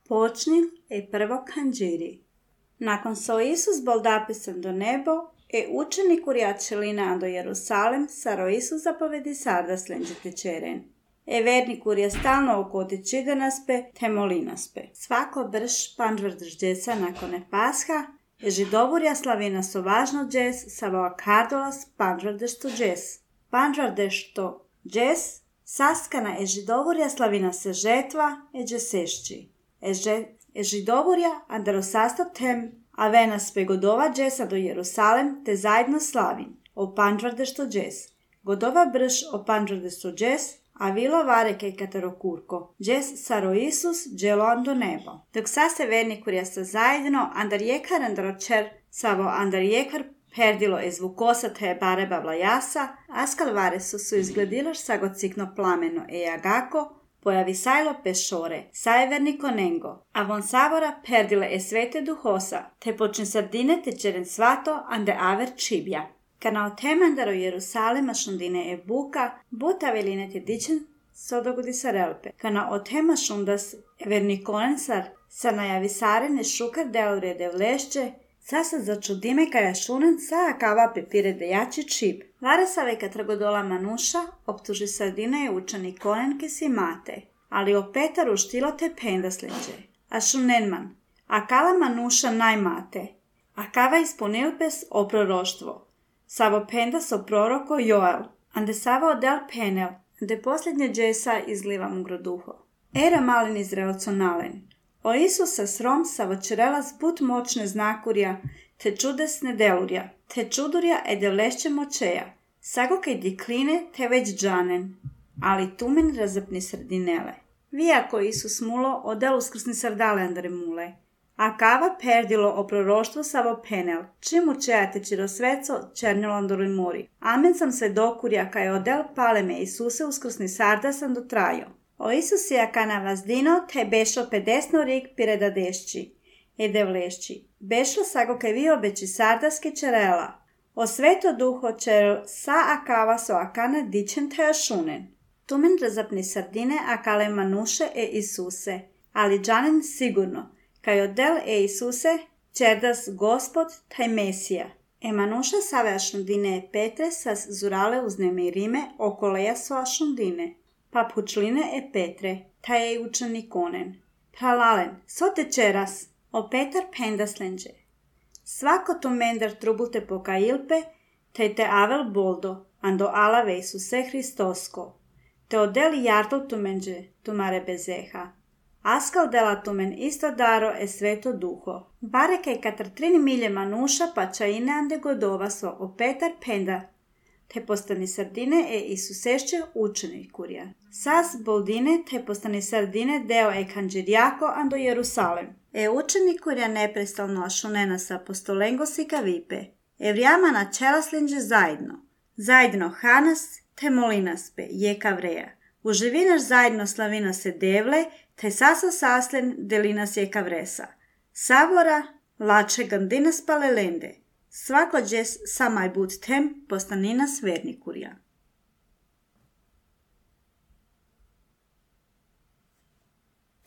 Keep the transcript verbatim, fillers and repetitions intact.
Počni e prvo kanđiri. Nakon so Isus bol dapisan do nebo, e učenik urjačelina do Jerusalem, saro Isus zapovedi sada slenđete čeren. E vernik urja stalno okoti čidenaspe, te molinaspe. Svako brš panđvrdrž džesa nakone Pasha, e židovurja slavina so važno džes, savo kardolas panđvrdež to džes. Panđvrdež to džes, saskana e židovurja slavina se žetva, e džesešći. E, že, e židovurja andaro sastav tem, a vena spe godova džesa do Jerusalem, te zajedno slavin, o panđvrdež to džes. Godova brš o panđvrdež to džes, a vilo vareke i katerokurko. Džes saro Isus dželo ando nebo. Dok sa se vernik urja sa zajedno, andar jekar andaro čer, savo andar jekar perdilo e zvukosa te bare bavlajasa, askal vare su su izglediloš sago cikno plameno e agako, pojavi sajlo pešore, sajverniko nengo, a von savora perdile e svete duhosa, te počin sardine te čeren svato ande aver čibja. Kana o temandaro Jerusalema šundine e buka, buta veline te dičen sodogudi sarelpe. Kana o tema šundas vernikonen sar, sa najavi sarene šukar deure de vlešće, sa se začudime kaja šunen sa akava pepire de jači čib. Vara sa veka tragodola manuša, optuži sardine je učani konenke si mate, ali o petaru štilo te pendaslenđe. A šunenman, a kala manuša najmate, a kava ispunilpes o proroštvo. Savo pendas o proroko Joel, ande savo odel penel, ande posljednje džesa izliva mugroduho. Era malin izraelconalen. O Isusa srom savo čerelas but moćne znakurja, te čudesne delurja, te čudurja e devlešće moćeja. Sago kaj dikline te već džanen, ali tumen razapni sredinele. Vi ako Isus mulo, odel uskrsni sardale andare mule. A kava perdilo o proroštvo savo penel, čim učejate čirosveco černjolo andoroj mori. Amen sam se dokurja kaj odel paleme Isuse uskrsni sardasan do trajo. O Isusija kana vazdino te bešo pedesno rik pireda dešći, e devlešći. Bešlo sago kaj vi obeći sardaske čerela. O sveto duho čerel sa akava so akana dičen te ašunen. Tumen razapni sardine akale manuše e Isuse, ali džanen sigurno, kaj odel e Isuse čerdas gospod taj Mesija. E manuša save ašundine e Petre sas zurale uznemirime okoleja so ašundine. Pa pučline e Petre, taj je učeni konen. Pralalen, so te čeras, o Petar pendaslenđe. Svako tu mendar trubulte poka ilpe, te te avel boldo, ando alave Isuse Hristosko. Te odeli jartol tumenđe, tumare bezeha. Askal dela tumen isto daro e sveto duho. Bareke katr trini milje manuša pa čaine ande godova so o Petar penda, te postani sardine e Isusešće učeni kurja. Sas boldine te postani sardine deo e kanđirjako ando Jerusalem. E učeni kurja neprestalno ašunena sa apostolengo si kavipe. E vrijama na čelaslinđe zajedno. Zajedno Hanas te molinaspe, je kavreja. Uživinaš zajedno slavina se devle, te sasa saslen delinas je kavresa. Savora lače gandinas palelende. Svako džes samaj bud tem postaninas vernikurja.